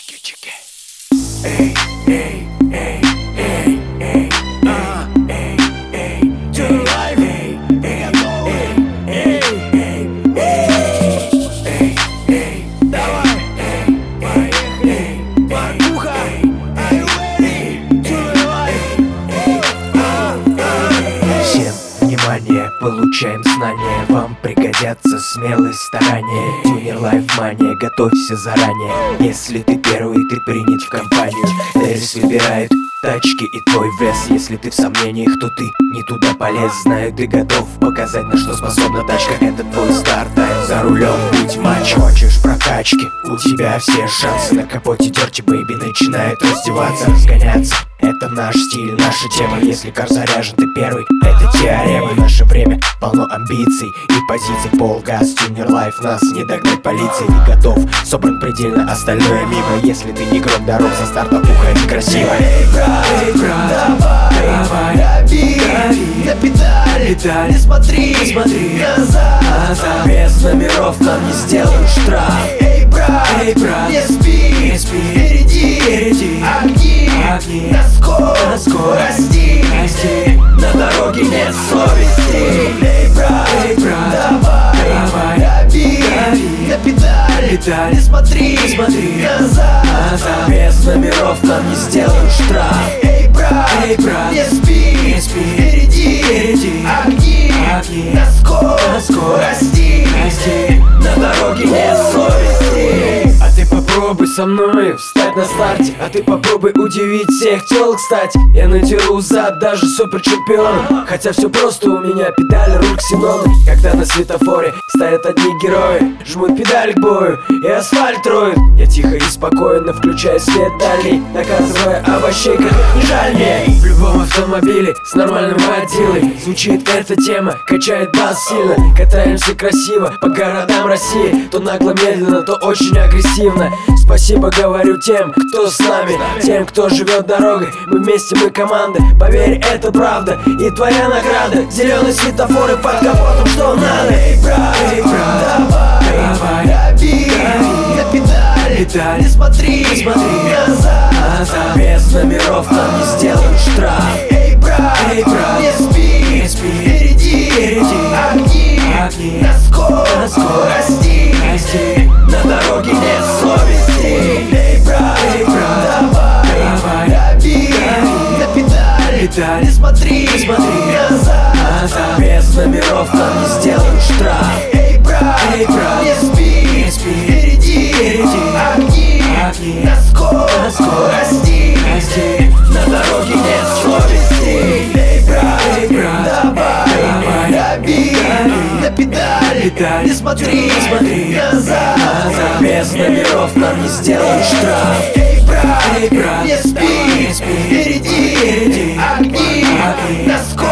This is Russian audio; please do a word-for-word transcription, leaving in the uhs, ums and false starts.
Чики-чики. Эй, эй, эй, эй, эй, а, эй, эй, Tuner Life, эй, эй, эй, эй, эй, эй, эй, давай, эй, поехали, Маркуха, are you ready? Tuner Life, а, а. Всем внимание, получаем знания, вам пригодятся смелость, старания. Tuner Life мания, готовься заранее. Если ты первый, ты принят в компанию. Дэрис выбирает тачки и твой вес. Если ты в сомнениях, то ты не туда полез. Знаю, ты готов показать, на что способна тачка. Это твой старт-тайм, за рулем будь матч. Хочешь прокачки? У тебя все шансы. На капоте Dirty Baby начинает раздеваться, разгоняться. Это наш стиль, наша тема. Если кар заряжен, ты первый, это теорема. Наше время полно амбиций и позиций. Полгаз, Tuner Life, нас не догнать полиции. Ты готов, собран предельно, остальное мимо. Если ты не гром дорог, со старта ухает красиво. Эй, брат, эй, брат, давай, давай, дави, дави на педали, педали. Не смотри, не смотри назад, назад. Без номеров нам не сделают штраф. Эй, брат, эй, брат, не спи, не спи. Впереди, впереди огни, огни. На скорость, на скорость, расти, расти. На дороге нет совести. Эй, брат, эй, брат, давай, давай, дави, дави на педали, педали. Не смотри, не смотри назад, назад. Без номеров нам не сделают штраф. Эй, брат, эй, брат, не спи, не спи. Впереди, впереди огни, огни. На скорость, на скорость, расти, расти. На дороге нет совести. А ты попробуй со мной встать на старте. А ты попробуй удивить всех тёлок, кстати. Я надеру зад даже супер чемпиона. Хотя все просто, у меня педали, руль ксеноны. Когда на светофоре стоят одни герои, жмут педаль к бою и асфальт роют. Я тихо и спокойно включаю свет дальний, наказывая овощей, как не жаль мне. В любом автомобиле с нормальным водилой звучит эта тема, качает бас сильно. Катаемся красиво по городам России, то нагло медленно, то очень агрессивно. Спасибо говорю тем, кто с нами, тем, кто живет дорогой. Мы вместе, мы команда, поверь, это правда. И твоя награда, зеленые светофоры под капотом, что надо. Эй, брат, эй, брат, давай, давай, дави, дави на педали, педали. Не смотри, не смотри назад, назад. Без номеров нам не сделают штраф. Эй, брат, эй, брат, не спи, не спи. Впереди, впереди огни, огни. На скорость, на скорость, расти, расти. На дороге нет совести. Эй, брат, эй, брат, давай, давай, дави, дави на педали, педали. Не смотри, не смотри назад, назад. Без номеров нам не сделают штраф. Эй, брат, эй, брат, не спи, не спи. Впереди, впереди огни, огни. На скорость, на скорость, расти, расти. На дороге нет совести. Эй, брат, эй, брат, давай, давай, дави, дави на педали, педали. Не смотри, не смотри назад, назад. Без номеров нам не сделают штраф. Эй, брат, эй, брат, не спи, не спи. Впереди, впереди огни, огни. На скорость,